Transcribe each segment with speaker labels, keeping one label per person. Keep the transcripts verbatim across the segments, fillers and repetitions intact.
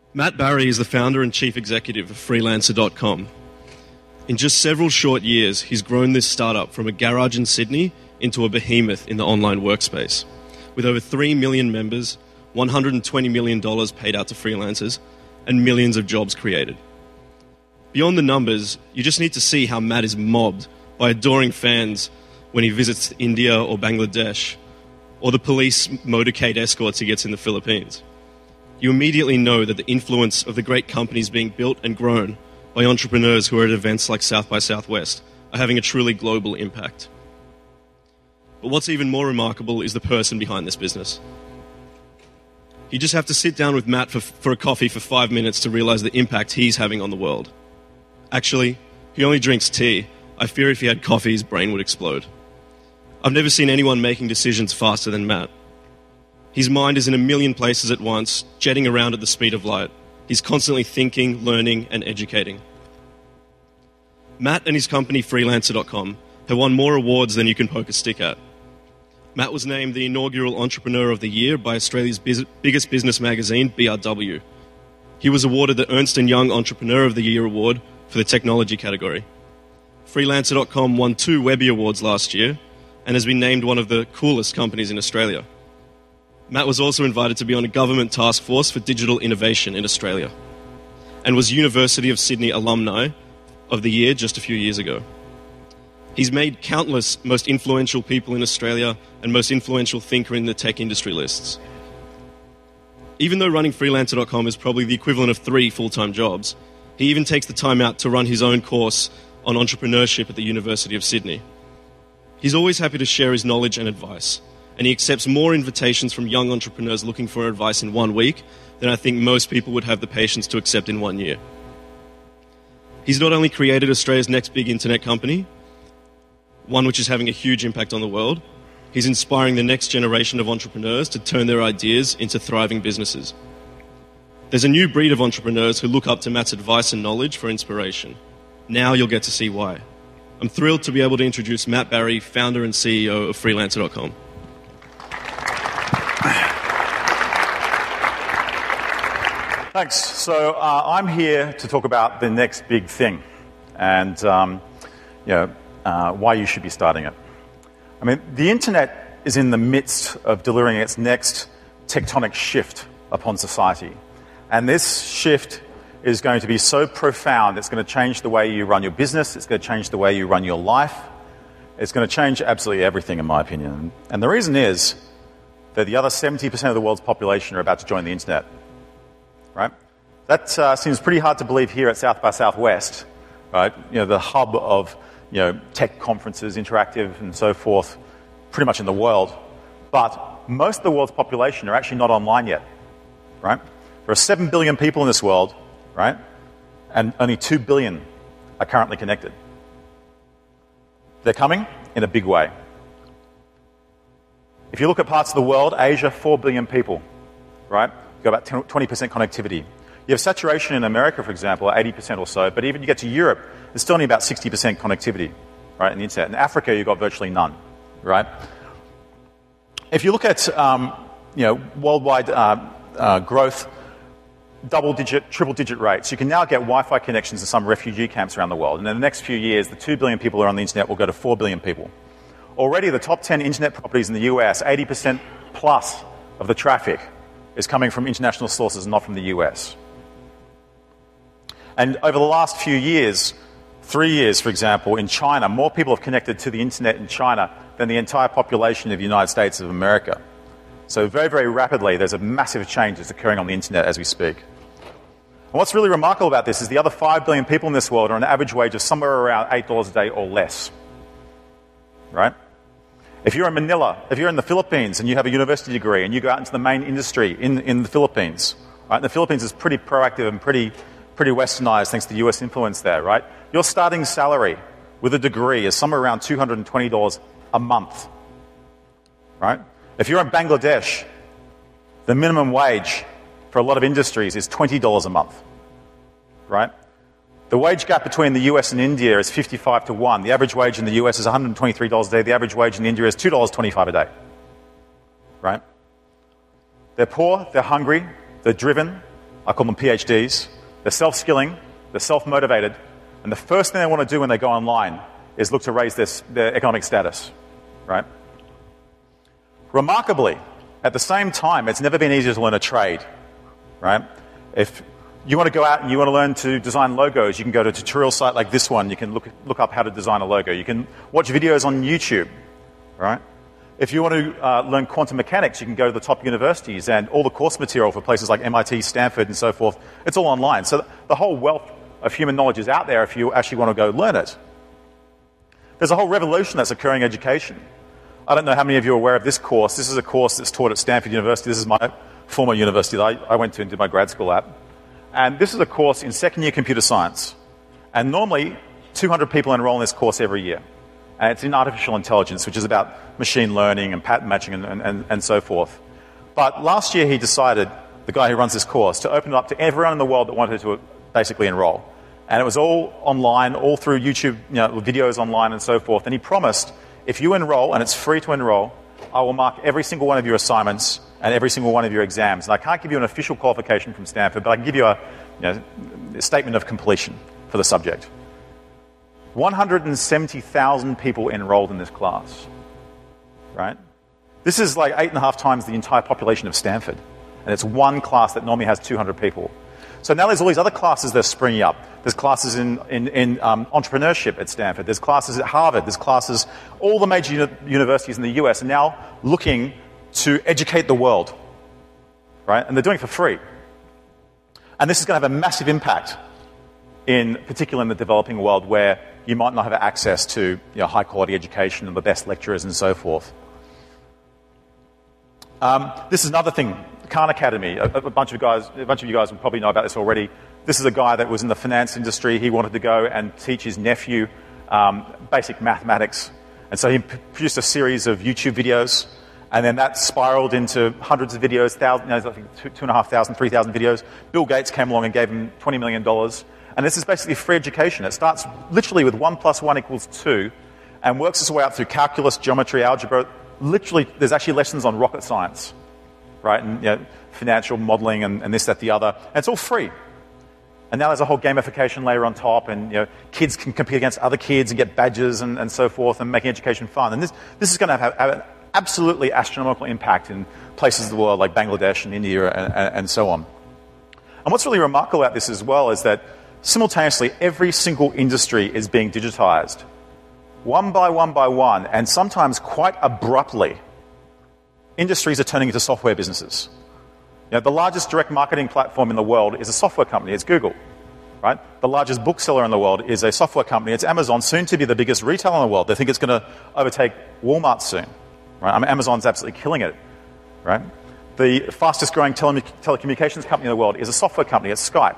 Speaker 1: Matt Barrie is the founder and chief executive of Freelancer dot com. In just several short years, he's grown this startup from a garage in Sydney into a behemoth in the online workspace. With over three million members, one hundred twenty million dollars paid out to freelancers, and millions of jobs created. Beyond the numbers, you just need to see how Matt is mobbed by adoring fans when he visits India or Bangladesh, or the police motorcade escorts he gets in the Philippines. You immediately know that the influence of the great companies being built and grown by entrepreneurs who are at events like South by Southwest are having a truly global impact. But what's even more remarkable is the person behind this business. You just have to sit down with Matt for, for a coffee for five minutes to realize the impact he's having on the world. Actually, he only drinks tea. I fear if he had coffee, his brain would explode. I've never seen anyone making decisions faster than Matt. His mind is in a million places at once, jetting around at the speed of light. He's constantly thinking, learning, and educating. Matt and his company Freelancer dot com have won more awards than you can poke a stick at. Matt was named the inaugural Entrepreneur of the Year by Australia's biz- biggest business magazine, B R W. He was awarded the Ernst and Young Entrepreneur of the Year award for the technology category. Freelancer dot com won two Webby Awards last year and has been named one of the coolest companies in Australia. Matt was also invited to be on a government task force for digital innovation in Australia and was University of Sydney Alumni of the Year just a few years ago. He's made countless most influential people in Australia and most influential thinker in the tech industry lists. Even though running Freelancer dot com is probably the equivalent of three full-time jobs, he even takes the time out to run his own course on entrepreneurship at the University of Sydney. He's always happy to share his knowledge and advice, and he accepts more invitations from young entrepreneurs looking for advice in one week than I think most people would have the patience to accept in one year. He's not only created Australia's next big internet company, one which is having a huge impact on the world, he's inspiring the next generation of entrepreneurs to turn their ideas into thriving businesses. There's a new breed of entrepreneurs who look up to Matt's advice and knowledge for inspiration. Now you'll get to see why. I'm thrilled to be able to introduce Matt Barrie, founder and C E O of Freelancer dot com.
Speaker 2: Thanks. So uh, I'm here to talk about the next big thing and um, you know, uh, why you should be starting it. I mean, the internet is in the midst of delivering its next tectonic shift upon society. And this shift is going to be so profound, it's going to change the way you run your business, it's going to change the way you run your life, it's going to change absolutely everything, in my opinion. And the reason is that the other seventy percent of the world's population are about to join the internet. Right? That uh, seems pretty hard to believe here at South by Southwest, right? You know, the hub of, you know, tech conferences, interactive and so forth, pretty much in the world. But most of the world's population are actually not online yet, right? There are seven billion people in this world, right? And only two billion are currently connected. They're coming in a big way. If you look at parts of the world, Asia, four billion people, right? You've got about twenty percent connectivity. You have saturation in America, for example, eighty percent or so, but even you get to Europe, there's still only about sixty percent connectivity, right, in the internet. In Africa, you've got virtually none, right? If you look at, um, you know, worldwide uh, uh, growth, double-digit, triple-digit rates, you can now get Wi-Fi connections in some refugee camps around the world. And in the next few years, the two billion people who are on the internet will go to four billion people. Already, the top ten internet properties in the U S, eighty percent plus of the traffic is coming from international sources, not from the U S. And over the last few years, three years, for example, in China, more people have connected to the internet in China than the entire population of the United States of America. So very, very rapidly, there's a massive change that's occurring on the internet as we speak. And what's really remarkable about this is the other five billion people in this world are on an average wage of somewhere around eight dollars a day or less. Right? If you're in Manila, if you're in the Philippines and you have a university degree and you go out into the main industry in, in the Philippines, right? The Philippines is pretty proactive and pretty, pretty westernized thanks to U S influence there, right? Your starting salary with a degree is somewhere around two hundred twenty dollars a month, right? If you're in Bangladesh, the minimum wage for a lot of industries is twenty dollars a month, right? The wage gap between the U S and India is fifty-five to one. The average wage in the U S is one hundred twenty-three dollars a day. The average wage in India is two dollars and twenty-five cents a day. Right? They're poor, they're hungry, they're driven. I call them PhDs. They're self-skilling, they're self-motivated, and the first thing they want to do when they go online is look to raise their, their economic status, right? Remarkably, at the same time, it's never been easier to learn a trade, right? If you want to go out and you want to learn to design logos, you can go to a tutorial site like this one. You can look, look up how to design a logo. You can watch videos on YouTube, right? If you want to uh, learn quantum mechanics, you can go to the top universities, and all the course material for places like M I T, Stanford, and so forth, it's all online. So the whole wealth of human knowledge is out there if you actually want to go learn it. There's a whole revolution that's occurring in education. I don't know how many of you are aware of this course. This is a course that's taught at Stanford University. This is my former university that I, I went to and did my grad school at. And this is a course in second year computer science. And normally, two hundred people enroll in this course every year. And it's in artificial intelligence, which is about machine learning and pattern matching and, and, and so forth. But last year he decided, the guy who runs this course, to open it up to everyone in the world that wanted to basically enroll. And it was all online, all through YouTube, you know, videos online and so forth. And he promised, if you enroll, and it's free to enroll, I will mark every single one of your assignments and every single one of your exams. And I can't give you an official qualification from Stanford, but I can give you a, you know, a statement of completion for the subject. one hundred seventy thousand people enrolled in this class, right? This is like eight and a half times the entire population of Stanford. And it's one class that normally has two hundred people. So now there's all these other classes that are springing up. There's classes in, in, in um, entrepreneurship at Stanford. There's classes at Harvard. There's classes, all the major uni- universities in the U S are now looking to educate the world, right? And they're doing it for free. And this is going to have a massive impact, in particular in the developing world, where you might not have access to, you know, high-quality education and the best lecturers and so forth. Um, this is another thing. Khan Academy. A, a bunch of guys, a bunch of you guys will probably know about this already. This is a guy that was in the finance industry. He wanted to go and teach his nephew um, basic mathematics, and so he p- produced a series of YouTube videos, and then that spiraled into hundreds of videos, thousands, you know, I think two, two and a half thousand, three thousand videos. Bill Gates came along and gave him twenty million dollars, and this is basically free education. It starts literally with one plus one equals two, and works its way out through calculus, geometry, algebra. Literally, there's actually lessons on rocket science, right, and, you know, financial modeling and, and this, that, the other. And it's all free. And now there's a whole gamification layer on top, and, you know, kids can compete against other kids and get badges and, and so forth, and making education fun. And this, this is going to have, have an absolutely astronomical impact in places of the world like Bangladesh and India and, and, and so on. And what's really remarkable about this as well is that simultaneously every single industry is being digitized. One by one by one, and sometimes quite abruptly, industries are turning into software businesses. You know, the largest direct marketing platform in the world is a software company. It's Google, right? The largest bookseller in the world is a software company. It's Amazon, soon to be the biggest retailer in the world. They think it's going to overtake Walmart soon, right? I mean, Amazon's absolutely killing it, right? The fastest growing tele- telecommunications company in the world is a software company. It's Skype.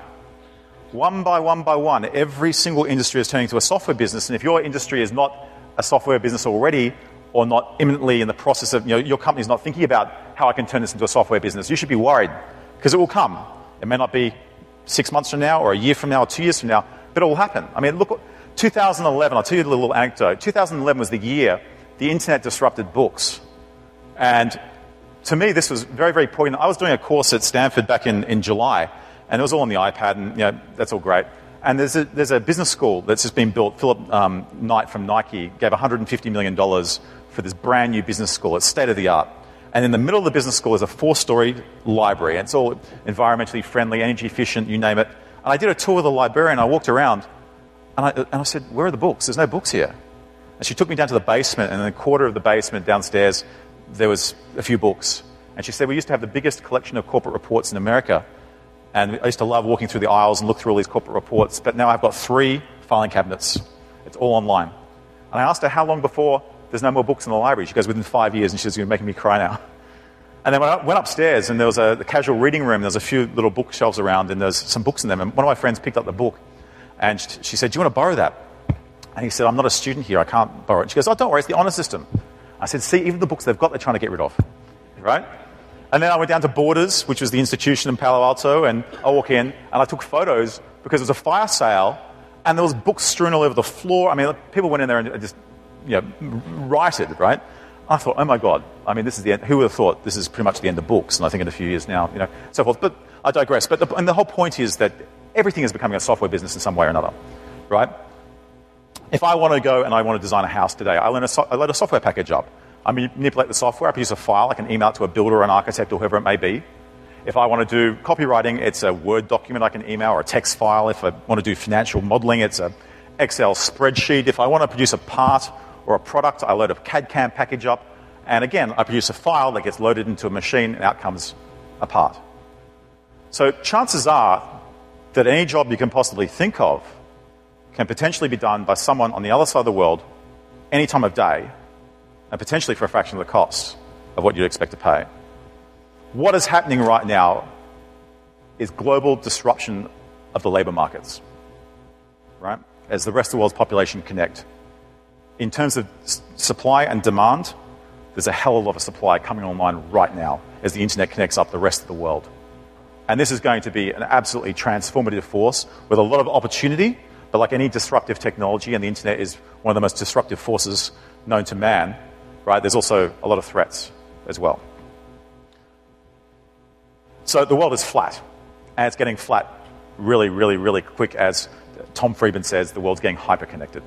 Speaker 2: One by one by one, every single industry is turning to a software business. And if your industry is not a software business already, or not imminently in the process of, you know, your company's not thinking about how I can turn this into a software business, you should be worried, because it will come. It may not be six months from now, or a year from now, or two years from now, but it will happen. I mean, look, two thousand eleven, I'll tell you a little anecdote. two thousand eleven was the year the internet disrupted books. And to me, this was very, very poignant. I was doing a course at Stanford back in, in July, and it was all on the iPad, and, you know, that's all great. And there's a, there's a business school that's just been built. Philip um, Knight from Nike gave one hundred fifty million dollars for this brand new business school. It's state-of-the-art. And in the middle of the business school is a four-story library. And it's all environmentally friendly, energy efficient, you name it. And I did a tour of the librarian. I walked around, and I, and I said, where are the books? There's no books here. And she took me down to the basement, and in the quarter of the basement downstairs, there was a few books. And she said, we used to have the biggest collection of corporate reports in America. And I used to love walking through the aisles and look through all these corporate reports. But now I've got three filing cabinets. It's all online. And I asked her how long before there's no more books in the library. She goes, within five years, and she's making me cry now. And then when I went upstairs, and there was a the casual reading room, there was a few little bookshelves around, and there's some books in them. And one of my friends picked up the book, and she said, do you want to borrow that? And he said, I'm not a student here, I can't borrow it. She goes, oh, don't worry, it's the honour system. I said, see, even the books they've got, they're trying to get rid of, right? And then I went down to Borders, which was the institution in Palo Alto, and I walk in, and I took photos because it was a fire sale, and there was books strewn all over the floor. I mean, people went in there and just, you know, righted, right? I thought, oh my God, I mean, this is the end. Who would have thought this is pretty much the end of books? And I think in a few years now, you know, so forth. But I digress. But the, and the whole point is that everything is becoming a software business in some way or another, right? If I want to go and I want to design a house today, I load a, so, I load a software package up. I manipulate the software. I produce a file. I can email it to a builder or an architect or whoever it may be. If I want to do copywriting, it's a Word document I can email or a text file. If I want to do financial modeling, it's an Excel spreadsheet. If I want to produce a part or a product, I load a C A D C A M package up. And again, I produce a file that gets loaded into a machine and out comes a part. So chances are that any job you can possibly think of can potentially be done by someone on the other side of the world any time of day and potentially for a fraction of the cost of what you'd expect to pay. What is happening right now is global disruption of the labour markets, right? As the rest of the world's population connect. In terms of s- supply and demand, there's a hell of a lot of supply coming online right now as the internet connects up the rest of the world. And this is going to be an absolutely transformative force with a lot of opportunity, but like any disruptive technology, and the internet is one of the most disruptive forces known to man, right? There's also a lot of threats as well. So the world is flat, and it's getting flat really, really, really quick. As Tom Friedman says, the world's getting hyper-connected.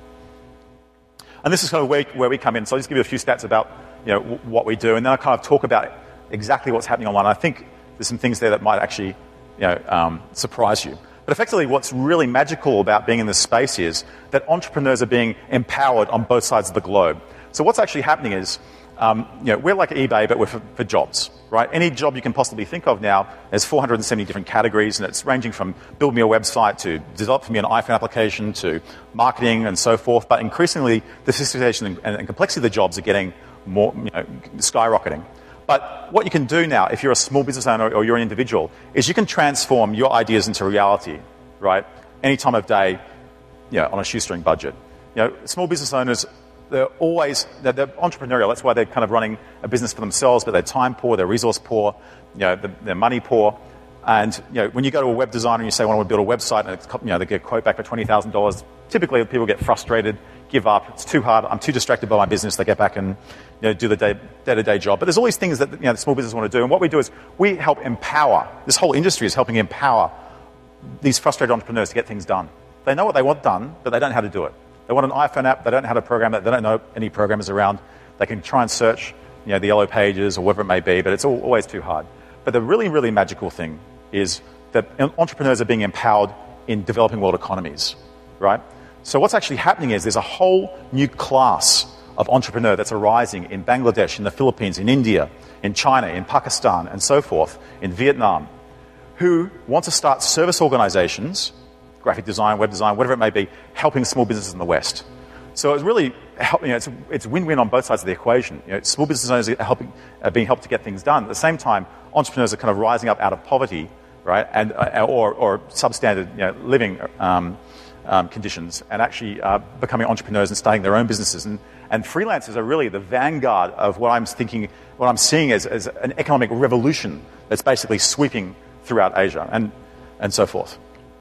Speaker 2: And this is kind of where, where we come in. So I'll just give you a few stats about you know, w- what we do, and then I'll kind of talk about exactly what's happening online. I think there's some things there that might actually you know, um, surprise you. But effectively, what's really magical about being in this space is that entrepreneurs are being empowered on both sides of the globe. So what's actually happening is, um, you know, we're like eBay, but we're for, for jobs, right? Any job you can possibly think of now, there's four hundred seventy different categories, and it's ranging from build me a website to develop for me an iPhone application to marketing and so forth. But increasingly, the sophistication and, and complexity of the jobs are getting more, you know, skyrocketing. But what you can do now, if you're a small business owner or you're an individual, is you can transform your ideas into reality, right? Any time of day, you know, on a shoestring budget. You know, small business owners, they're always, they're, they're entrepreneurial. That's why they're kind of running a business for themselves, but they're time poor, they're resource poor, you know, they're, they're money poor. And, you know, when you go to a web designer and you say, well, I want to build a website, and it's, you know, they get a quote back for twenty thousand dollars, typically people get frustrated, give up, it's too hard, I'm too distracted by my business, they get back and you know, do the day, day-to-day job. But there's all these things that you know, the small business want to do, and what we do is we help empower, this whole industry is helping empower these frustrated entrepreneurs to get things done. They know what they want done, but they don't know how to do it. They want an iPhone app, they don't know how to program it, they don't know any programmers around. They can try and search you know, the Yellow Pages or whatever it may be, but it's all, always too hard. But the really, really magical thing is that entrepreneurs are being empowered in developing world economies, right? So what's actually happening is there's a whole new class of entrepreneur that's arising in Bangladesh, in the Philippines, in India, in China, in Pakistan, and so forth, in Vietnam, who want to start service organizations, graphic design, web design, whatever it may be, helping small businesses in the West. So it's really, you know, it's, it's win-win on both sides of the equation. You know, small business owners are, helping, are being helped to get things done. At the same time, entrepreneurs are kind of rising up out of poverty, right, and uh, or, or substandard you know, living um, um, conditions, and actually uh, becoming entrepreneurs and starting their own businesses. And, and freelancers are really the vanguard of what I'm thinking, what I'm seeing as, as an economic revolution that's basically sweeping throughout Asia and and so forth.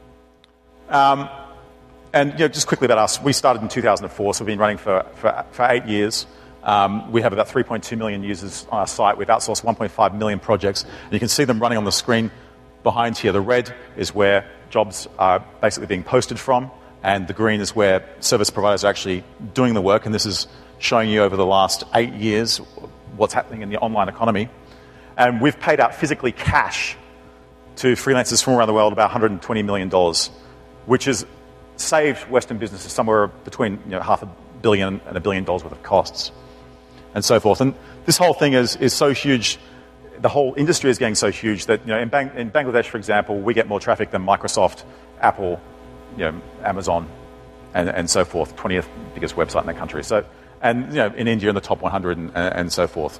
Speaker 2: Um, and you know, just quickly about us, we started in two thousand four, so we've been running for, for, for eight years. Um, we have about three point two million users on our site. We've outsourced one point five million projects. And you can see them running on the screen behind here. The red is where jobs are basically being posted from, and the green is where service providers are actually doing the work. And this is showing you over the last eight years what's happening in the online economy. And we've paid out physically cash to freelancers from around the world about one hundred twenty million dollars, which has saved Western businesses somewhere between you know, half a billion and a billion dollars worth of costs, and so forth. And this whole thing is, is so huge, the whole industry is getting so huge that you know, in, Bang- in Bangladesh, for example, we get more traffic than Microsoft, Apple, you know, Amazon, and, and so forth, twentieth biggest website in the country. So, and you know, in India, in the top one hundred, and, and so forth.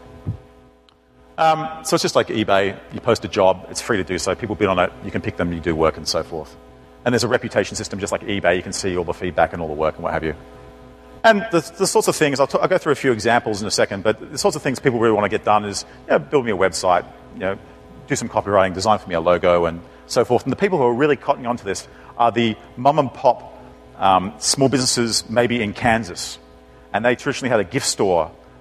Speaker 2: Um, so it's just like eBay. You post a job, it's free to do so. People bid on it, you can pick them, you do work, and so forth. And there's a reputation system just like eBay. You can see all the feedback and all the work and what have you. And the, the sorts of things, I'll, t- I'll go through a few examples in a second, but the sorts of things people really want to get done is you know, build me a website, you know, do some copywriting, design for me a logo, and so forth. And the people who are really cottoning onto this are the mum and pop um, small businesses, maybe in Kansas. And they traditionally had a gift store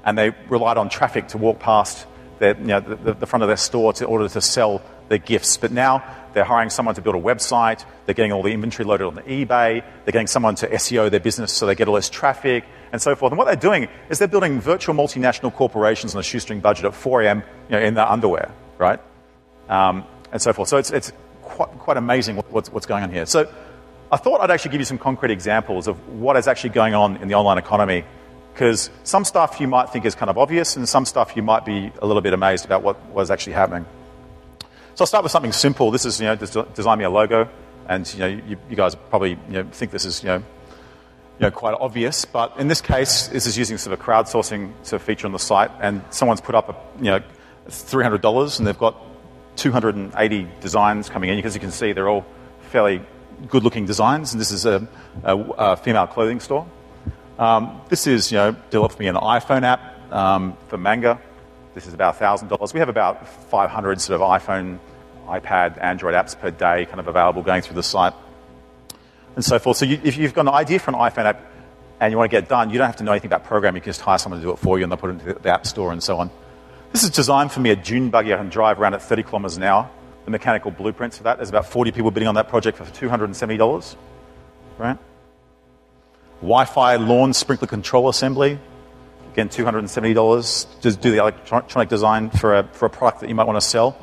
Speaker 2: and they relied on traffic to walk past their, you know, the, the front of their store in order to sell their gifts. But now they're hiring someone to build a website, they're getting all the inventory loaded on the eBay, they're getting someone to S E O their business so they get all this traffic, and so forth. And what they're doing is they're building virtual multinational corporations on a shoestring budget at four a.m. You know, in their underwear, right? Um, and so forth. So it's, it's quite, quite amazing what's, what's going on here. So I thought I'd actually give you some concrete examples of what is actually going on in the online economy, because some stuff you might think is kind of obvious, and some stuff you might be a little bit amazed about what was actually happening. So I'll start with something simple. This is, you know, des- design me a logo, and you know, you, you guys probably, you know, think this is, you know, you know, quite obvious. But in this case, this is using sort of a crowdsourcing sort of feature on the site, and someone's put up, a, you know, three hundred dollars, and they've got two hundred eighty designs coming in. As you can see, they're all fairly good-looking designs, and this is a, a, a female clothing store. Um, this is, you know, developed for me an iPhone app um, for manga. This is about one thousand dollars. We have about five hundred sort of iPhone, iPad, Android apps per day kind of available going through the site and so forth. So you, if you've got an idea for an iPhone app and you want to get it done, you don't have to know anything about programming. You can just hire someone to do it for you and they'll put it into the App Store and so on. This is designed for me a dune buggy I can drive around at thirty kilometres an hour. The mechanical blueprints for that. There's about forty people bidding on that project for two hundred seventy dollars. Right? Wi-Fi lawn sprinkler control assembly. Again, two hundred seventy dollars to do the electronic design for a, for a product that you might want to sell.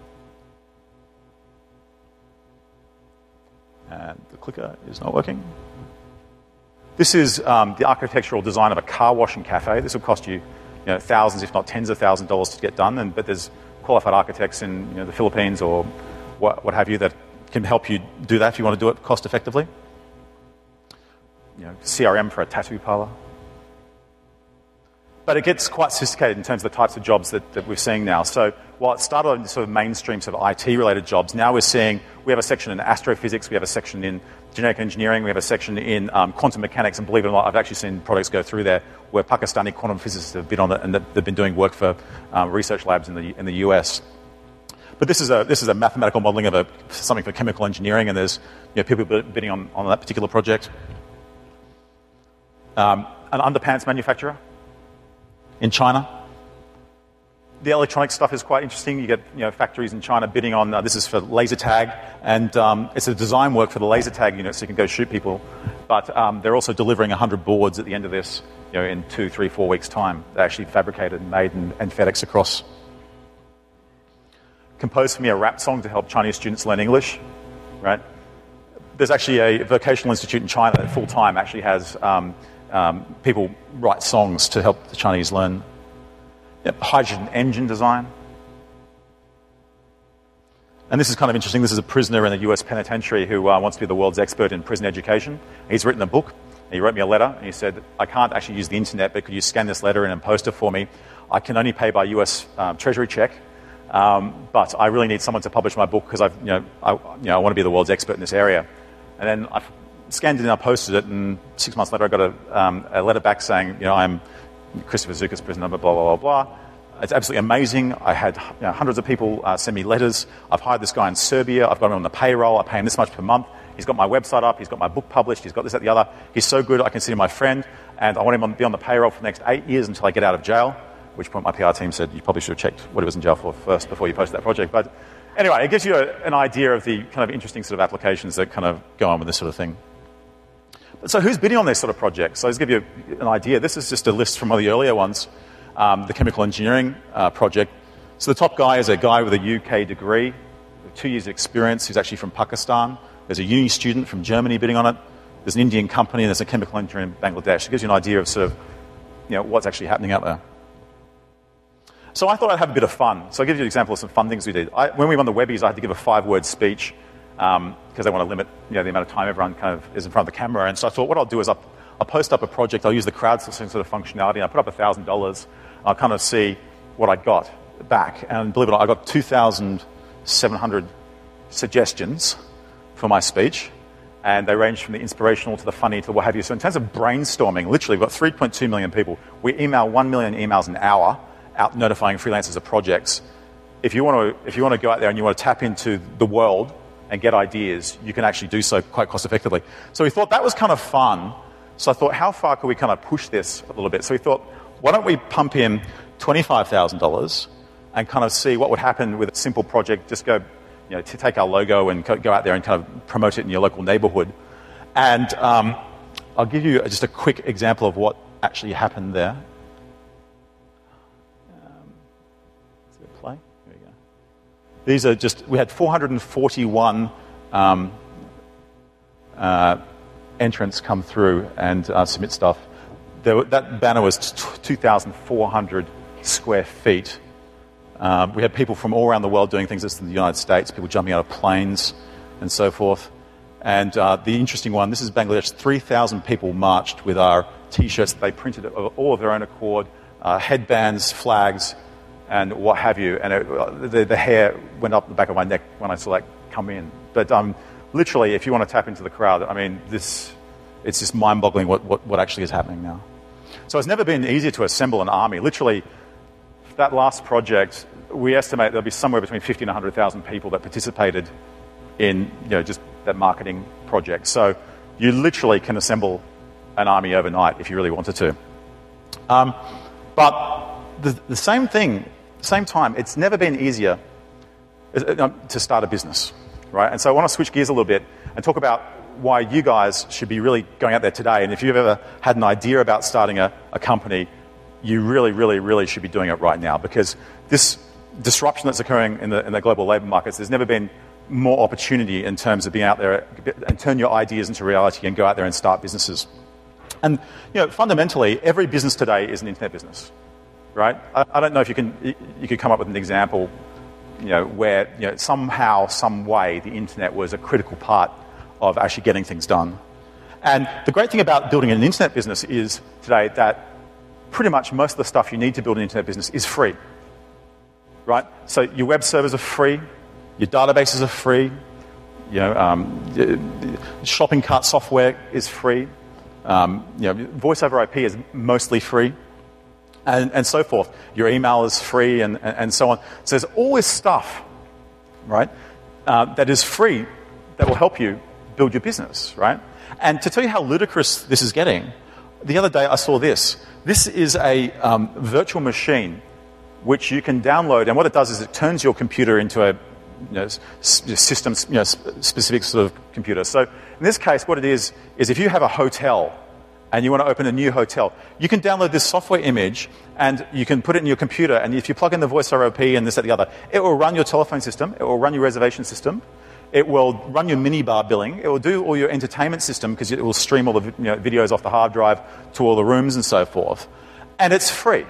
Speaker 2: And the clicker is not working. This is um, the architectural design of a car wash and cafe. This will cost you, you know, thousands, if not tens of thousands of dollars to get done. And, but there's qualified architects in, you know, the Philippines or what, what have you that can help you do that if you want to do it cost effectively. You know, C R M for a tattoo parlor. But it gets quite sophisticated in terms of the types of jobs that, that we're seeing now. So while it started on sort of mainstream sort of I T-related jobs, now we're seeing we have a section in astrophysics, we have a section in genetic engineering, we have a section in um, quantum mechanics, and believe it or not, I've actually seen products go through there where Pakistani quantum physicists have been on it, and they've been doing work for um, research labs in the in the U S. But this is a this is a mathematical modelling of a something for chemical engineering, and there's, you know, people bidding on, on that particular project. Um, an underpants manufacturer in China. The electronic stuff is quite interesting. You get, you know, factories in China bidding on, uh, this is for laser tag, and um, it's a design work for the laser tag unit so you can go shoot people. But um, they're also delivering one hundred boards at the end of this, you know, in two, three, four weeks' time. They're actually fabricated and made and, and FedEx across. Composed for me a rap song to help Chinese students learn English, right? There's actually a vocational institute in China that full-time actually has um, um, people write songs to help the Chinese learn. Yep, hydrogen engine design. And this is kind of interesting. This is a prisoner in the U S penitentiary who uh, wants to be the world's expert in prison education. He's written a book. And he wrote me a letter, and he said, I can't actually use the internet, but could you scan this letter in and post it for me? I can only pay by U S um, Treasury check, um, but I really need someone to publish my book because I've, you know, I, you know, I want to be the world's expert in this area. And then I scanned it and I posted it, and six months later I got a, um, a letter back saying, you know, I'm Christopher Zukas, prisoner number, blah, blah, blah, blah. It's absolutely amazing. I had, you know, hundreds of people uh, send me letters. I've hired this guy in Serbia. I've got him on the payroll. I pay him this much per month. He's got my website up. He's got my book published. He's got this, that, the other. He's so good, I consider him my friend. And I want him to be on the payroll for the next eight years until I get out of jail, at which point my P R team said, you probably should have checked what he was in jail for first before you posted that project. But anyway, it gives you a, an idea of the kind of interesting sort of applications that kind of go on with this sort of thing. So who's bidding on this sort of project? So I'll just give you an idea. This is just a list from one of the earlier ones, um, the chemical engineering uh, project. So the top guy is a guy with a U K degree, with two years of experience. He's actually from Pakistan. There's a uni student from Germany bidding on it. There's an Indian company, and there's a chemical engineer in Bangladesh. It gives you an idea of sort of, you know, what's actually happening out there. So I thought I'd have a bit of fun. So I'll give you an example of some fun things we did. I, when we were on the Webbies, I had to give a five-word speech, Um, because they want to limit, you know, the amount of time everyone kind of is in front of the camera. And so I thought what I'll do is I'll, I'll post up a project, I'll use the crowdsourcing sort of functionality, and I'll put up one thousand dollars, I'll kind of see what I got back. And believe it or not, I got two thousand seven hundred suggestions for my speech, and they range from the inspirational to the funny to what have you. So in terms of brainstorming, literally we've got three point two million people. We email one million emails an hour out notifying freelancers of projects. If you want to, if you want to go out there and you want to tap into the world and get ideas, you can actually do so quite cost effectively. So we thought that was kind of fun. So I thought, how far could we kind of push this a little bit? So we thought, why don't we pump in twenty-five thousand dollars and kind of see what would happen with a simple project, just go, you know, to take our logo and go out there and kind of promote it in your local neighborhood. And um, I'll give you just a quick example of what actually happened there. Um, let's go play. Here we go. These are just, we had four hundred forty-one um, uh, entrants come through and uh, submit stuff. There, that banner was two thousand four hundred square feet. Um, we had people from all around the world doing things. This is in the United States, people jumping out of planes and so forth. And uh, the interesting one, this is Bangladesh, three thousand people marched with our T-shirts that they printed all of their own accord, uh, headbands, flags, and what have you. And it, the, the hair went up the back of my neck when I saw that come in. But um, literally, if you want to tap into the crowd, I mean, this it's just mind-boggling what, what, what actually is happening now. So it's never been easier to assemble an army. Literally, that last project, we estimate there'll be somewhere between fifty and one hundred thousand people that participated in, you know, just that marketing project. So you literally can assemble an army overnight if you really wanted to. Um, but the, the same thing, same time, it's never been easier to start a business, right? And so I want to switch gears a little bit and talk about why you guys should be really going out there today. And if you've ever had an idea about starting a, a company, you really, really, really should be doing it right now, because this disruption that's occurring in the, in the global labour markets, there's never been more opportunity in terms of being out there and turn your ideas into reality and go out there and start businesses. And, you know, fundamentally, every business today is an internet business, right? I, I don't know if you can you could come up with an example, you know, where, you know, somehow, some way, the internet was a critical part of actually getting things done. And the great thing about building an internet business is today that pretty much most of the stuff you need to build an internet business is free, right? So your web servers are free. Your databases are free. You know, um, shopping cart software is free. Um, you know, voice over I P is mostly free, and, and so forth. Your email is free, and, and, and so on. So there's all this stuff, right, uh, that is free that will help you build your business, right? And to tell you how ludicrous this is getting, the other day I saw this. This is a um, virtual machine which you can download, and what it does is it turns your computer into a You know, system, you know, specific sort of computer. So in this case, what it is, is if you have a hotel and you want to open a new hotel, you can download this software image and you can put it in your computer, and if you plug in the voice over I P and this, that, the other, it will run your telephone system, it will run your reservation system, it will run your minibar billing, it will do all your entertainment system because it will stream all the, you know, videos off the hard drive to all the rooms and so forth. And it's free.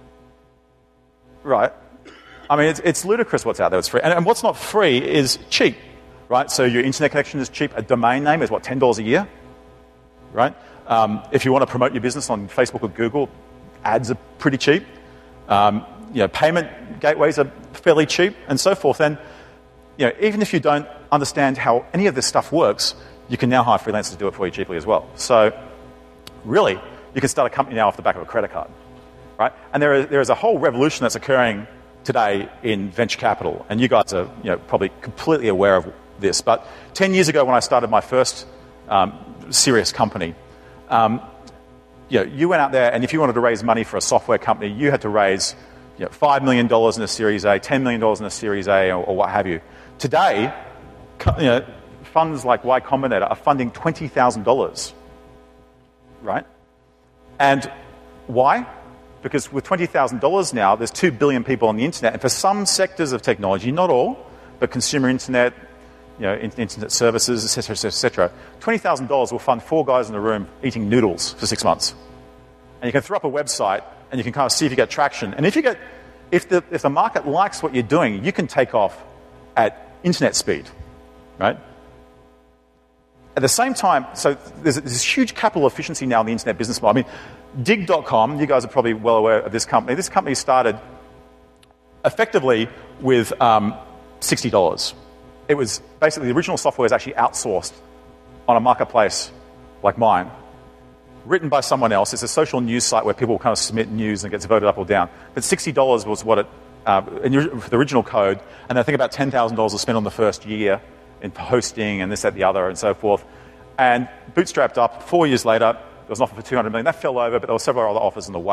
Speaker 2: Right? I mean, it's, it's ludicrous what's out there. It's free. And, and what's not free is cheap, right? So your internet connection is cheap. A domain name is, what, ten dollars a year, right? Um, if you want to promote your business on Facebook or Google, ads are pretty cheap. Um, you know, payment gateways are fairly cheap, and so forth. And, you know, even if you don't understand how any of this stuff works, you can now hire freelancers to do it for you cheaply as well. So, really, you can start a company now off the back of a credit card, right? And there is, there is a whole revolution that's occurring today in venture capital, and you guys are, you know, probably completely aware of this. But ten years ago, when I started my first um, serious company, um, you know, you went out there, and if you wanted to raise money for a software company, you had to raise, you know, five million dollars in a Series A, ten million dollars in a Series A, or, or what have you. Today, you know, funds like Y Combinator are funding twenty thousand dollars, right? And why? Because with twenty thousand dollars now, there's two billion people on the internet. And for some sectors of technology, not all, but consumer internet, you know, internet services, et cetera, et cetera, et cetera, twenty thousand dollars will fund four guys in a room eating noodles for six months. And you can throw up a website, and you can kind of see if you get traction. And if you get, if the, if the market likes what you're doing, you can take off at internet speed, right? At the same time, so there's this huge capital efficiency now in the internet business model. I mean, Dig dot com, you guys are probably well aware of this company. This company started effectively with um, sixty dollars. It was basically, the original software was actually outsourced on a marketplace like mine, written by someone else. It's a social news site where people kind of submit news and it gets voted up or down. But sixty dollars was what it, uh, for the original code, and I think about ten thousand dollars was spent on the first year in hosting and this, that, the other, and so forth. And bootstrapped up, four years later, there was an offer for two hundred million dollars. That fell over, but there were several other offers in the way.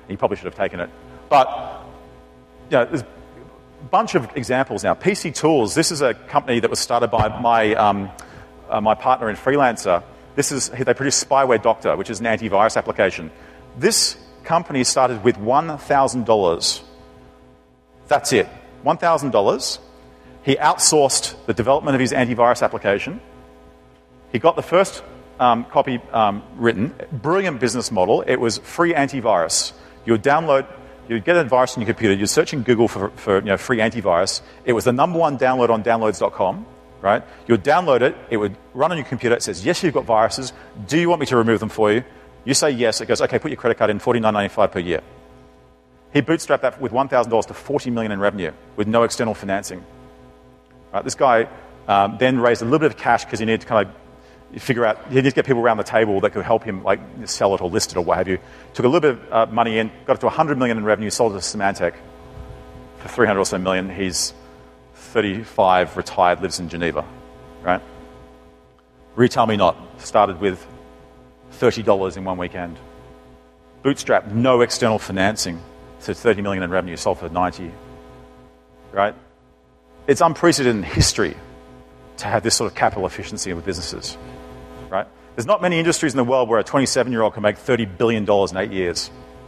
Speaker 2: He probably should have taken it. But you know, there's a bunch of examples now. P C Tools, this is a company that was started by my, um, uh, my partner in Freelancer. This is, they produce Spyware Doctor, which is an antivirus application. This company started with one thousand dollars. That's it, one thousand dollars. He outsourced the development of his antivirus application. He got the first um, copy um, written. Brilliant business model. It was free antivirus. You would download, you would get a virus on your computer. You'd search in Google for, for you know, free antivirus. It was the number one download on downloads dot com. Right? You would download it. It would run on your computer. It says, yes, you've got viruses. Do you want me to remove them for you? You say yes. It goes, okay, put your credit card in, forty-nine ninety-five per year. He bootstrapped that with one thousand dollars to forty million dollars in revenue with no external financing. Right, this guy um, then raised a little bit of cash because he needed to kind of figure out, he needed to get people around the table that could help him like sell it or list it or what have you. Took a little bit of uh, money in, got it to one hundred million dollars in revenue, sold it to Symantec for three hundred or so million. He's thirty-five, retired, lives in Geneva. Right? Retail Me Not started with thirty dollars in one weekend. Bootstrap, no external financing, to thirty million dollars in revenue, sold for ninety. Right? It's unprecedented in history to have this sort of capital efficiency with businesses. Right? There's not many industries in the world where a twenty-seven-year-old can make thirty billion dollars in eight years.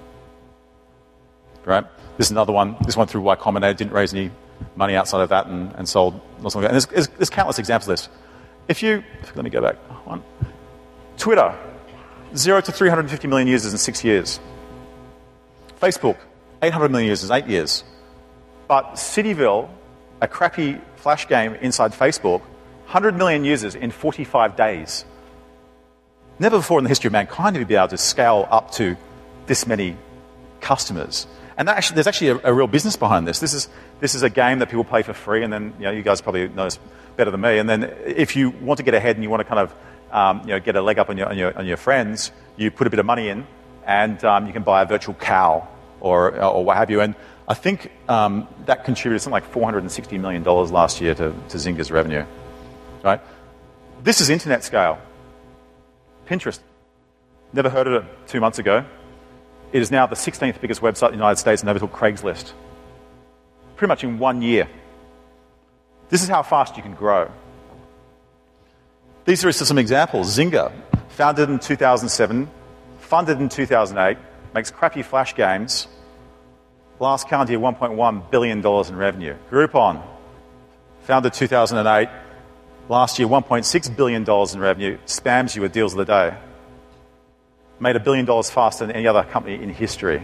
Speaker 2: Right? This is another one. This one through Y Combinator, didn't raise any money outside of that and, and sold lots of. And there's, there's, there's countless examples of this. If you, let me go back one. Twitter, zero to three hundred fifty million users in six years. Facebook, eight hundred million users, eight years. But Cityville, a crappy flash game inside Facebook, one hundred million users in forty-five days. Never before in the history of mankind have you been able to scale up to this many customers. And that actually, there's actually a, a real business behind this. This is this is a game that people play for free, and then you know you guys probably know this better than me. And then if you want to get ahead and you want to kind of um, you know get a leg up on your, on your on your friends, you put a bit of money in, and um, you can buy a virtual cow or or what have you. And I think um, that contributed something like four hundred sixty million dollars last year to, to Zynga's revenue. Right? This is internet scale. Pinterest. Never heard of it two months ago. It is now the sixteenth biggest website in the United States and overtook Craigslist. Pretty much in one year. This is how fast you can grow. These are some examples. Zynga, founded in two thousand seven, funded in two thousand eight, makes crappy flash games. Last calendar year, one point one billion dollars in revenue. Groupon, founded two thousand eight, last year, one point six billion dollars in revenue, spams you with deals of the day. Made a billion dollars faster than any other company in history.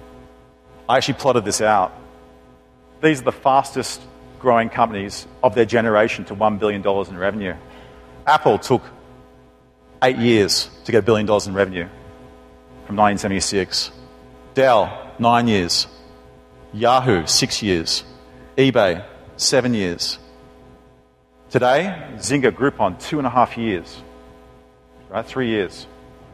Speaker 2: I actually plotted this out. These are the fastest growing companies of their generation to one billion dollars in revenue. Apple took eight years to get a billion dollars in revenue from nineteen seventy-six. Dell, nine years. Yahoo, six years. eBay, seven years. Today, Zynga, Groupon, two and a half years. Right, three years.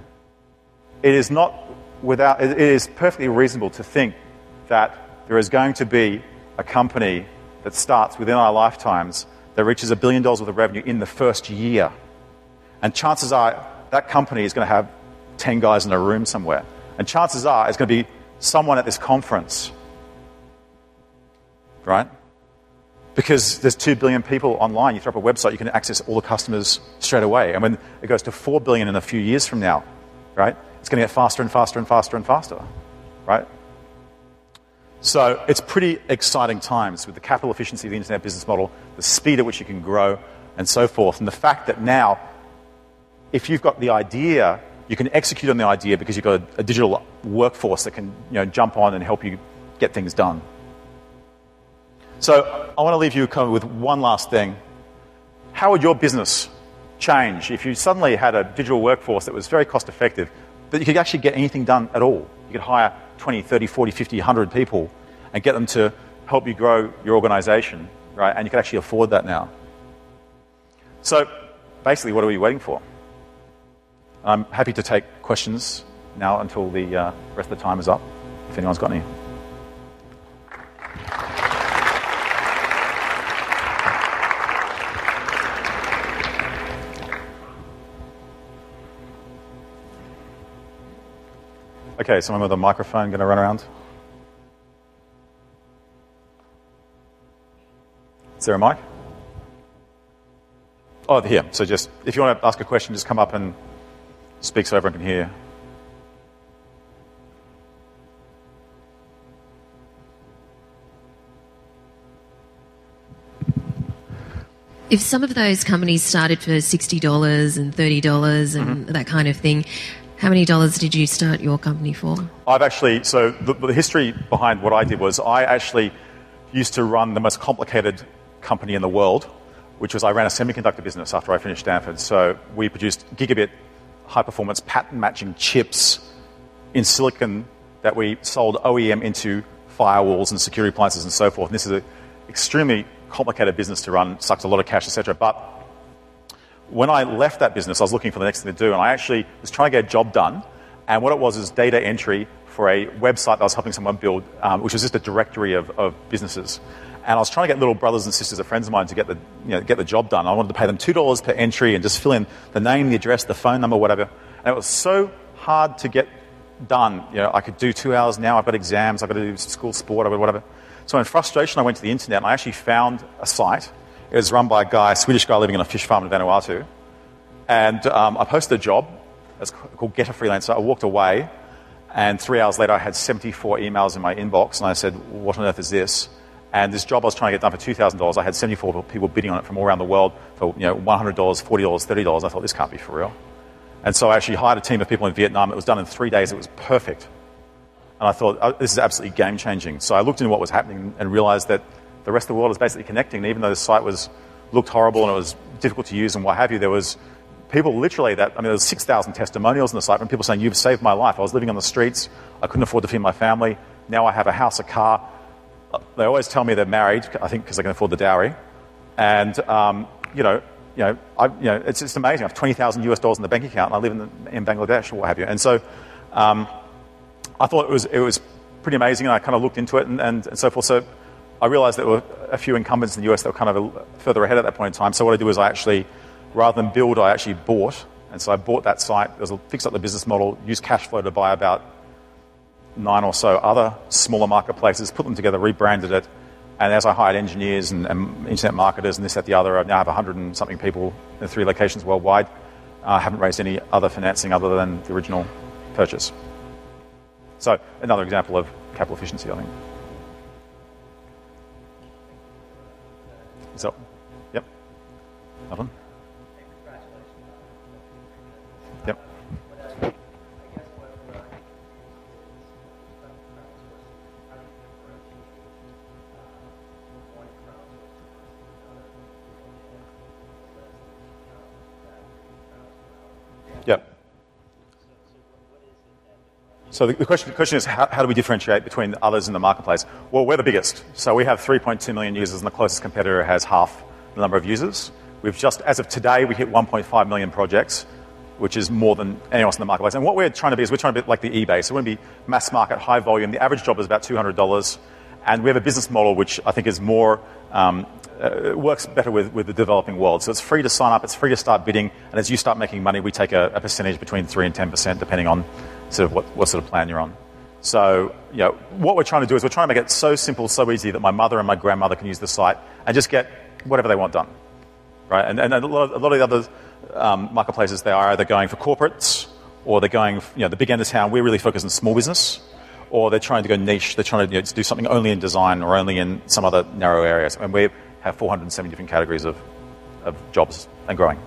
Speaker 2: It is not without, it is perfectly reasonable to think that there is going to be a company that starts within our lifetimes that reaches a billion dollars worth of revenue in the first year. And chances are that company is going to have ten guys in a room somewhere. And chances are it's going to be someone at this conference. Right? Because there's two billion people online. You throw up a website, you can access all the customers straight away. And when it goes to four billion in a few years from now, right? It's going to get faster and faster and faster and faster, right? So it's pretty exciting times with the capital efficiency of the internet business model, the speed at which you can grow, and so forth. And the fact that now, if you've got the idea, you can execute on the idea because you've got a, a digital workforce that can you know, jump on and help you get things done. So I want to leave you kind of with one last thing. How would your business change if you suddenly had a digital workforce that was very cost effective, but you could actually get anything done at all? You could hire twenty, thirty, forty, fifty, one hundred people and get them to help you grow your organization, right? And you can actually afford that now. So basically, what are we waiting for? I'm happy to take questions now until the uh, rest of the time is up, if anyone's got any. Okay, someone with a microphone going to run around? Is there a mic? Oh, here. So just, if you want to ask a question, just come up and speak so everyone can hear.
Speaker 3: If some of those companies started for sixty dollars and thirty dollars and mm-hmm. that kind of thing, how many dollars did you start your company for?
Speaker 2: I've actually, so the, the history behind what I did was I actually used to run the most complicated company in the world, which was I ran a semiconductor business after I finished Stanford. So we produced gigabit high-performance patent-matching chips in silicon that we sold O E M into firewalls and security appliances and so forth. And this is an extremely complicated business to run, sucks a lot of cash, et cetera. But when I left that business, I was looking for the next thing to do, and I actually was trying to get a job done. And what it was is data entry for a website that I was helping someone build, um, which was just a directory of, of businesses. And I was trying to get little brothers and sisters of friends of mine to get the, you know, get the job done. I wanted to pay them two dollars per entry and just fill in the name, the address, the phone number, whatever. And it was so hard to get done. You know, I could do two hours now. I've got exams. I've got to do school sport or whatever. So in frustration, I went to the internet and I actually found a site. It was run by a guy, a Swedish guy living on a fish farm in Vanuatu. And um, I posted a job. It's called Get a Freelancer. I walked away, and three hours later, I had seventy-four emails in my inbox, and I said, what on earth is this? And this job I was trying to get done for two thousand dollars. I had seventy-four people bidding on it from all around the world for, you know, one hundred dollars, forty dollars, thirty dollars. I thought, this can't be for real. And so I actually hired a team of people in Vietnam. It was done in three days. It was perfect. And I thought, oh, this is absolutely game-changing. So I looked into what was happening and realized that the rest of the world is basically connecting. And even though the site was looked horrible and it was difficult to use and what have you, there was people literally that, I mean, there was six thousand testimonials on the site from people saying, you've saved my life. I was living on the streets. I couldn't afford to feed my family. Now I have a house, a car. They always tell me they're married, I think because they can afford the dowry. And, um, you know, you know, I, you know, it's just amazing. I have twenty thousand US dollars in the bank account and I live in, the, in Bangladesh or what have you. And so um, I thought it was it was pretty amazing, and I kind of looked into it and, and, and so forth. So I realized there were a few incumbents in the U S that were kind of a, further ahead at that point in time. So what I did was I actually, rather than build, I actually bought. And so I bought that site, fixed up the business model, used cash flow to buy about nine or so other smaller marketplaces, put them together, rebranded it. And as I hired engineers and, and internet marketers and this, that, the other, I now have one hundred and something people in three locations worldwide. I uh, haven't raised any other financing other than the original purchase. So another example of capital efficiency, I think. So, yep. Nothing? Yep. Yep. So the, the, question, the question is, how, how do we differentiate between others in the marketplace? Well, we're the biggest. So we have three point two million users, and the closest competitor has half the number of users. We've just, as of today, we hit one point five million projects, which is more than anyone else in the marketplace. And what we're trying to be is we're trying to be like the eBay. So we want to be mass market, high volume. The average job is about two hundred dollars. And we have a business model which I think is more, um, uh, works better with, with the developing world. So it's free to sign up, it's free to start bidding, and as you start making money, we take a, a percentage between three and ten percent, depending on sort of what, what sort of plan you're on. So, you know, what we're trying to do is we're trying to make it so simple, so easy that my mother and my grandmother can use the site and just get whatever they want done, right? And, and a, lot of, a lot of the other um, marketplaces, they are either going for corporates or they're going, you know, the big end of town. We're really focused on small business, or they're trying to go niche. They're trying to, you know, do something only in design or only in some other narrow areas. And we have four hundred seventy different categories of, of jobs and growing.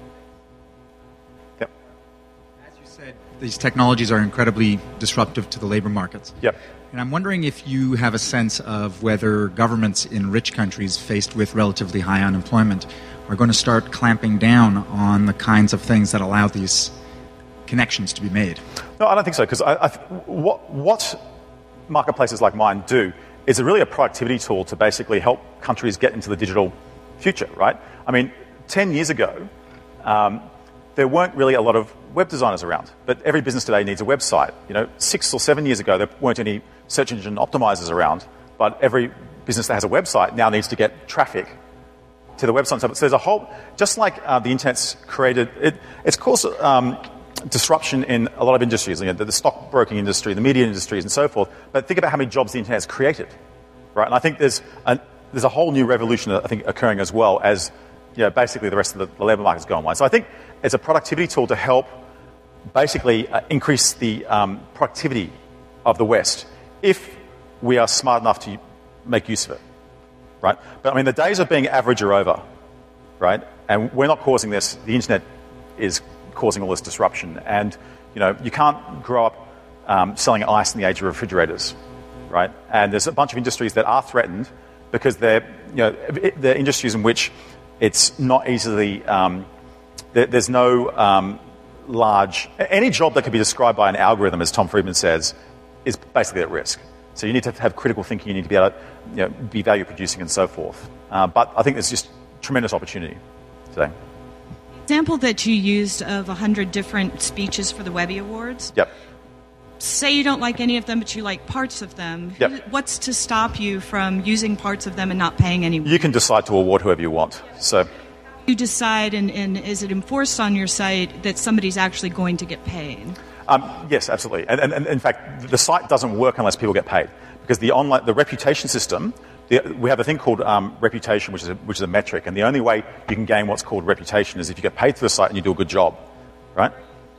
Speaker 2: Yep.
Speaker 4: As you said, these technologies are incredibly disruptive to the labor markets.
Speaker 2: Yep.
Speaker 4: And I'm wondering if you have a sense of whether governments in rich countries faced with relatively high unemployment are going to start clamping down on the kinds of things that allow these connections to be made.
Speaker 2: No, I don't think so, because I, I, what, what marketplaces like mine do is a really a productivity tool to basically help countries get into the digital future, right? I mean, ten years ago, um, there weren't really a lot of web designers around, but every business today needs a website. You know, six or seven years ago, there weren't any search engine optimizers around, but every business that has a website now needs to get traffic to the website. So there's a whole, just like uh, the internet's created, it, it's caused um, disruption in a lot of industries, you know, the, the stockbroking industry, the media industries, and so forth. But think about how many jobs the internet has created, right? And I think there's a, there's a whole new revolution, I think, occurring as well as, you know, basically the rest of the, the labour market's go online. So I think it's a productivity tool to help basically uh, increase the um, productivity of the West if we are smart enough to make use of it, right? But I mean, the days of being average are over, right? And we're not causing this. The internet is causing all this disruption. And, you know, you can't grow up um, selling ice in the age of refrigerators, right? And there's a bunch of industries that are threatened because they're, you know, they're industries in which it's not easily, um, there, there's no um, large, any job that could be described by an algorithm, as Tom Friedman says, is basically at risk. So you need to have critical thinking, you need to be able to, you know, be value producing and so forth. Uh, but I think there's just tremendous opportunity today.
Speaker 5: The example that you used of one hundred different speeches for the Webby Awards.
Speaker 2: Yep.
Speaker 5: Say you don't like any of them, but you like parts of them.
Speaker 2: Yep.
Speaker 5: What's to stop you from using parts of them and not paying anyone?
Speaker 2: You can decide to award whoever you want. So
Speaker 5: you decide, and, and is it enforced on your site that somebody's actually going to get paid?
Speaker 2: Um, yes, absolutely. And, and, and in fact, the site doesn't work unless people get paid, because the online, the reputation system, the, we have a thing called um, reputation, which is a, which is a metric, and the only way you can gain what's called reputation is if you get paid through the site and you do a good job, right?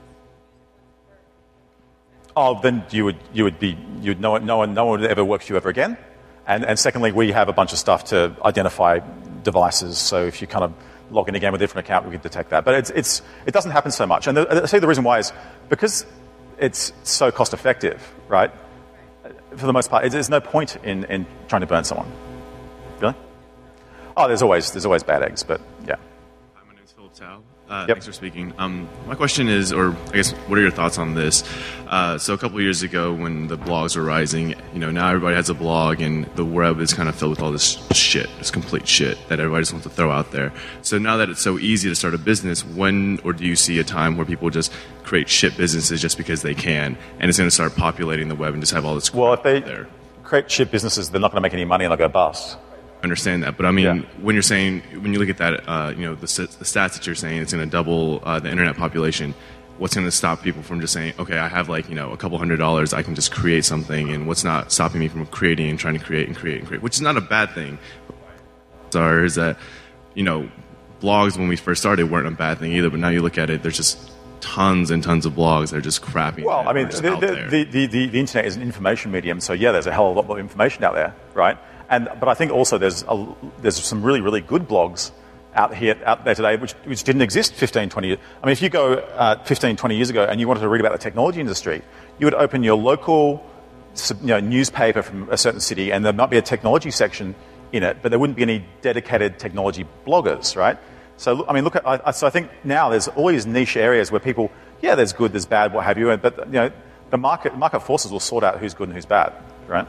Speaker 2: Oh, then you would you would be you would no one no one no one would ever work for you ever again, and and secondly, we have a bunch of stuff to identify devices. So if you kind of log in again with a different account, we can detect that. But it's it's it doesn't happen so much, and the, I say the reason why is because it's so cost effective, right? For the most part, there's no point in, in trying to burn someone. Really? Oh, there's always there's always bad eggs, but yeah.
Speaker 1: Hi, my name's Philip Tao. Uh,
Speaker 2: yep.
Speaker 1: Thanks for speaking. Um, my question is, or I guess, what are your thoughts on this? Uh, so a couple of years ago, when the blogs were rising, you know, now everybody has a blog, and the web is kind of filled with all this shit, this complete shit that everybody just wants to throw out there. So now that it's so easy to start a business, when or do you see a time where people just create shit businesses just because they can, and it's going to start populating the web and just have all this crap
Speaker 2: well, if they
Speaker 1: there?
Speaker 2: create shit businesses, they're not going to make any money and they'll go bust.
Speaker 1: Understand that, but I mean,
Speaker 2: Yeah.
Speaker 1: when you're saying, when you look at that, uh, you know, the, st- the stats that you're saying, it's going to double uh, the internet population. What's going to stop people from just saying, okay, I have like, you know, a couple hundred dollars, I can just create something, and what's not stopping me from creating and trying to create and create and create, which is not a bad thing. Sorry, is that, you know, blogs when we first started weren't a bad thing either, but now you look at it, there's just tons and tons of blogs that are just crappy.
Speaker 2: Well, I mean,
Speaker 1: just
Speaker 2: the,
Speaker 1: out
Speaker 2: the,
Speaker 1: there.
Speaker 2: the, the, the, the internet is an information medium, so yeah, there's a hell of a lot more information out there, right? And but I think also there's a, there's some really really good blogs out here out there today which which didn't exist fifteen, twenty years. I mean, if you go uh, fifteen, twenty years ago and you wanted to read about the technology industry, you would open your local, you know, newspaper from a certain city, and there might be a technology section in it, but there wouldn't be any dedicated technology bloggers, right? So I mean, look at I, so I think now there's all these niche areas where people, yeah, there's good, there's bad, what have you, but you know, the market market forces will sort out who's good and who's bad, right?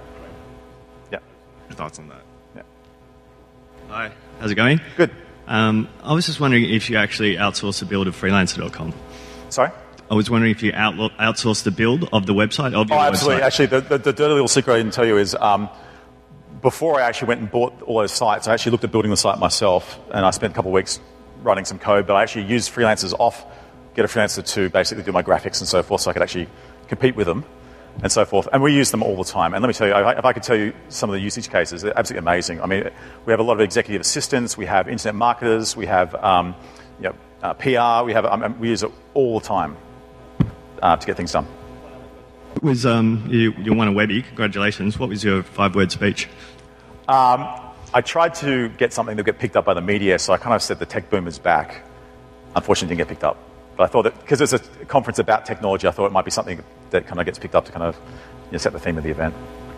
Speaker 1: Your thoughts on that?
Speaker 2: Yeah.
Speaker 6: Hi, how's it going?
Speaker 2: Good.
Speaker 6: Um, I was just wondering if you actually outsource the build of freelancer dot com.
Speaker 2: Sorry?
Speaker 6: I was wondering if you outlo- outsource the build of the website of your
Speaker 2: Oh, absolutely.
Speaker 6: website.
Speaker 2: Actually, the, the, the dirty little secret I didn't tell you is um, before I actually went and bought all those sites, I actually looked at building the site myself, and I spent a couple of weeks writing some code, but I actually used freelancers off, get a freelancer to basically do my graphics and so forth so I could actually compete with them. And so forth. And we use them all the time. And let me tell you, if I could tell you some of the usage cases, they're absolutely amazing. I mean, we have a lot of executive assistants, we have internet marketers, we have um, you know, uh, P R, we have um, we use it all the time uh, to get things done.
Speaker 6: It was um, you, you won a Webby, congratulations. What was your five-word speech?
Speaker 2: Um, I tried to get something that would get picked up by the media, so I kind of said the tech boom is back. Unfortunately, it didn't get picked up. But I thought that, because there's a conference about technology, I thought it might be something that kind of gets picked up to kind of, you know, set the theme of the event.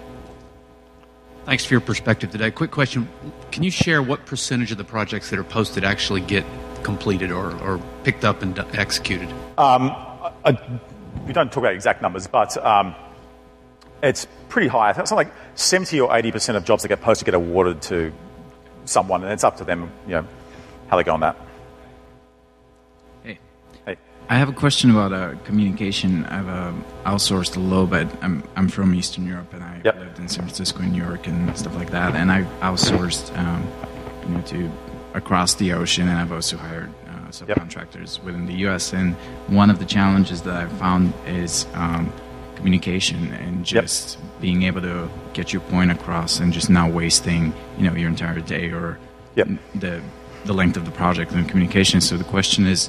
Speaker 7: Thanks for your perspective today. Quick question. Can you share what percentage of the projects that are posted actually get completed or, or picked up and d- executed?
Speaker 2: Um, I, we don't talk about exact numbers, but um, it's pretty high. I think it's like seventy or eighty percent of jobs that get posted get awarded to someone, and it's up to them, you know, how they go on that.
Speaker 8: Hey.
Speaker 2: Hey.
Speaker 8: I have a question about uh, communication. I've uh, outsourced a little bit. I'm I'm from Eastern Europe, and I
Speaker 2: Yep.
Speaker 8: lived in San Francisco and New York and stuff like that. And I've outsourced, um, you know, to across the ocean, and I've also hired uh, subcontractors yep. within the U S. And one of the challenges that I've found is um, communication and just yep. being able to get your point across and just not wasting, you know, your entire day or yep. the the length of the project and communication. So the question is,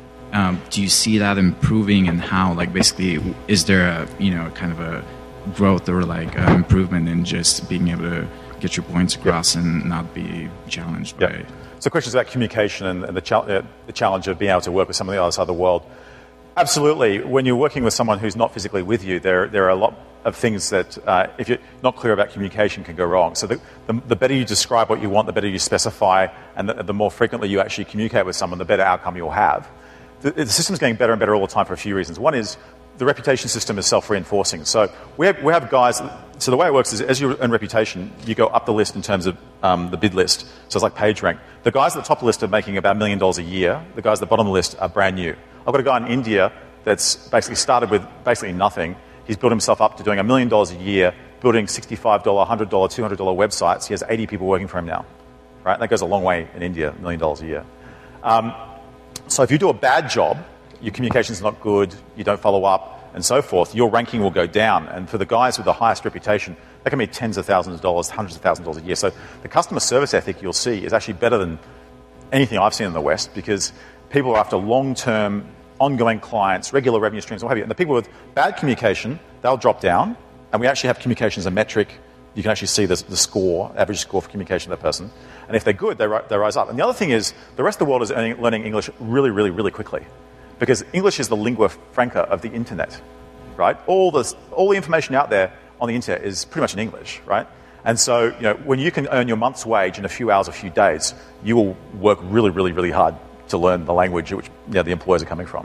Speaker 8: um, do you see that improving, and how? Like, basically, is there a, you know, kind of a growth or like uh, improvement in just being able to get your points across yep. and not be challenged yep. by...
Speaker 2: So questions about communication and, and the, ch- uh, the challenge of being able to work with someone on the other side of the world. Absolutely. When you're working with someone who's not physically with you, there, there are a lot of things that, uh, if you're not clear about communication, can go wrong. So the, the, the better you describe what you want, the better you specify, and the, the more frequently you actually communicate with someone, the better outcome you'll have. The, the system's getting better and better all the time for a few reasons. One is the reputation system is self-reinforcing. So we have, we have guys... So the way it works is, as you earn reputation, you go up the list in terms of um, the bid list. So it's like PageRank. The guys at the top of the list are making about a million dollars a year. The guys at the bottom of the list are brand new. I've got a guy in India that's basically started with basically nothing. He's built himself up to doing a million dollars a year, building sixty-five dollars, one hundred dollars, two hundred dollars websites. He has eighty people working for him now. Right? That goes a long way in India, a million dollars a year. Um, so if you do a bad job, your communication's not good, you don't follow up, and so forth, your ranking will go down. And for the guys with the highest reputation, that can be tens of thousands of dollars, hundreds of thousands of dollars a year. So the customer service ethic you'll see is actually better than anything I've seen in the West, because people are after long-term, ongoing clients, regular revenue streams, what have you. And the people with bad communication, they'll drop down. And we actually have communication as a metric. You can actually see the, the score, average score for communication of that person. And if they're good, they, ri- they rise up. And the other thing is, the rest of the world is earning, learning English really, really, really quickly. Because English is the lingua franca of the internet, right? All the, all the information out there on the internet is pretty much in English, right? And so, you know, when you can earn your month's wage in a few hours, a few days, you will work really, really, really hard to learn the language which you know, the employers are coming from.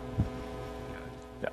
Speaker 2: Yeah.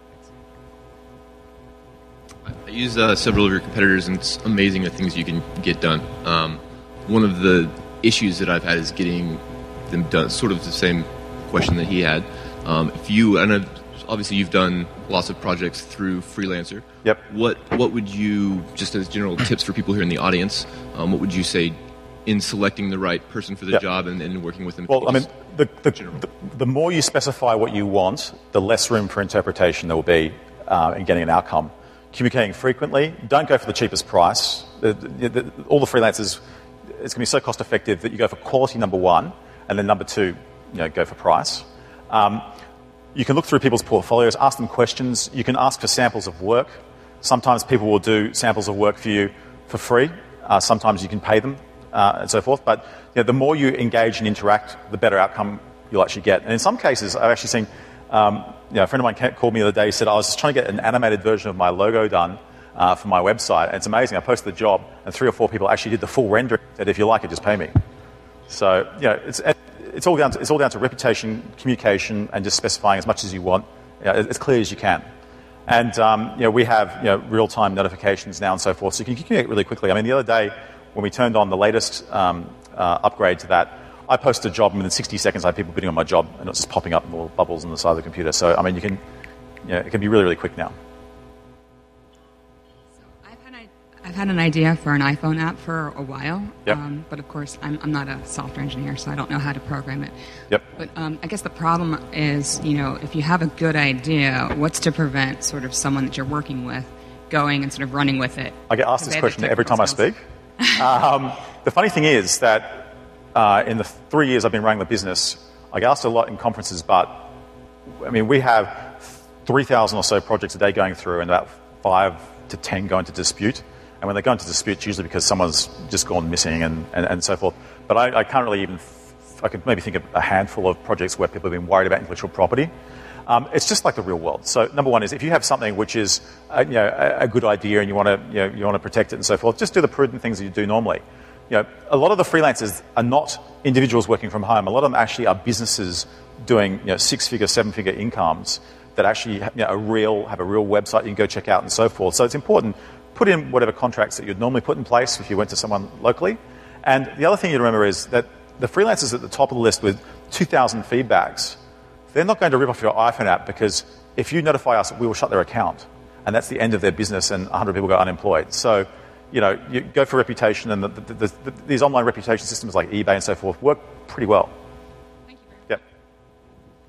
Speaker 9: I use uh, several of your competitors, and it's amazing the things you can get done. Um, one of the issues that I've had is getting them done, sort of the same question that he had. Um, if you, and I've, obviously you've done lots of projects through Freelancer.
Speaker 2: Yep.
Speaker 9: What what would you, just as general tips for people here in the audience, um, what would you say in selecting the right person for the
Speaker 2: yep.
Speaker 9: job and, and working with them?
Speaker 2: Well, I mean, the the, the the more you specify what you want, the less room for interpretation there will be uh, in getting an outcome. Communicating frequently. Don't go for the cheapest price. The, the, the, all the freelancers, it's going to be so cost effective that you go for quality number one, and then number two, you know, go for price. Um, you can look through people's portfolios, ask them questions. You can ask for samples of work. Sometimes people will do samples of work for you for free. Uh, sometimes you can pay them uh, and so forth. But you know, the more you engage and interact, the better outcome you'll actually get. And in some cases, I've actually seen, um, you know, a friend of mine called me the other day. He said, I was just trying to get an animated version of my logo done uh, for my website. And it's amazing. I posted the job, and three or four people actually did the full render. Said, if you like it, just pay me. So, you know, it's... It's all down to, it's all down to reputation, communication, and just specifying as much as you want, you know, as clear as you can. And um, you know, we have you know, real-time notifications now and so forth, so you can communicate really quickly. I mean, the other day when we turned on the latest um, uh, upgrade to that, I posted a job, and within sixty seconds I had people bidding on my job, and it was just popping up in little bubbles on the side of the computer. So, I mean, you can, you know, it can be really, really quick now.
Speaker 10: I've had an idea for an iPhone app for a while,
Speaker 2: yep.
Speaker 10: um, but of course I'm, I'm not a software engineer, so I don't know how to program it.
Speaker 2: Yep.
Speaker 10: But um, I guess the problem is, you know, if you have a good idea, what's to prevent sort of someone that you're working with going and sort of running with it?
Speaker 2: I get asked this question every time skills. I speak. um, the funny thing is that uh, in the three years I've been running the business, I get asked a lot in conferences, but I mean, we have three thousand or so projects a day going through, and about five to ten go into dispute. And when they go into dispute, it's usually because someone's just gone missing and, and, and so forth. But I, I can't really even, I could maybe think of a handful of projects where people have been worried about intellectual property. Um, it's just like the real world. So number one is if you have something which is uh, you know, a, a good idea and you want to you know, you want to protect it and so forth, just do the prudent things that you do normally. You know, a lot of the freelancers are not individuals working from home. A lot of them actually are businesses doing you know, six-figure, seven-figure incomes that actually you know, a real, have a real website you can go check out and so forth. So it's important. Put in whatever contracts that you'd normally put in place if you went to someone locally. And the other thing you remember is that the freelancers at the top of the list with two thousand feedbacks, they're not going to rip off your iPhone app, because if you notify us, we will shut their account. And that's the end of their business, and one hundred people go unemployed. So, you know, you go for reputation, and the, the, the, the, these online reputation systems like eBay and so forth work pretty well.
Speaker 10: Thank you very much.
Speaker 2: Yep.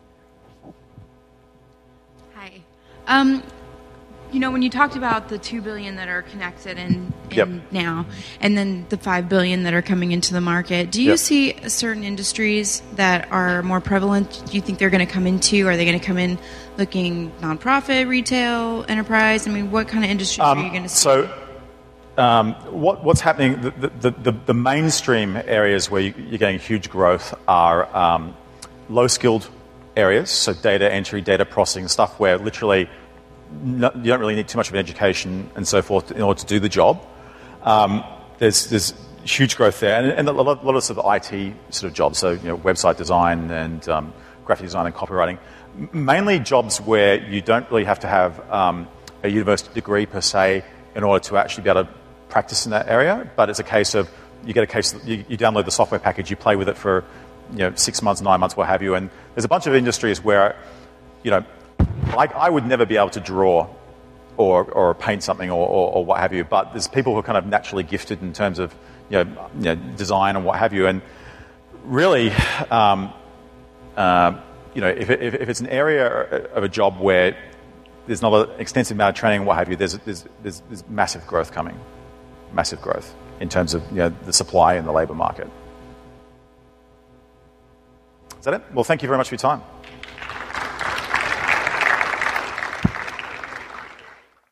Speaker 11: Um, you know, when you talked about the two billion that are connected in, in
Speaker 2: Yep.
Speaker 11: now, and then the five billion that are coming into the market, do you
Speaker 2: Yep.
Speaker 11: see certain industries that are more prevalent? Do you think they're going to come into? Are they going to come in looking nonprofit, retail, enterprise? I mean, what kind of industries are you going to see?
Speaker 2: So, um, what, what's happening? The, the, the, the mainstream areas where you, you're getting huge growth are um, low-skilled areas, so data entry, data processing, stuff where literally no, you don't really need too much of an education and so forth in order to do the job. Um, there's, there's huge growth there, and, and a lot, a lot of sort of I T sort of jobs, so you know, website design and um, graphic design and copywriting. M- mainly jobs where you don't really have to have um, a university degree per se in order to actually be able to practice in that area, but it's a case of you get a case, you, you download the software package, you play with it for you know six months, nine months, what have you, and there's a bunch of industries where you know. Like, I would never be able to draw or, or paint something or, or, or what have you, but there's people who are kind of naturally gifted in terms of you know, you know design and what have you. And really, um, uh, you know, if, it, if it's an area of a job where there's not an extensive amount of training and what have you, there's, there's, there's, there's massive growth coming, massive growth in terms of you know, the supply and the labour market. Is that it? Well, thank you very much for your time.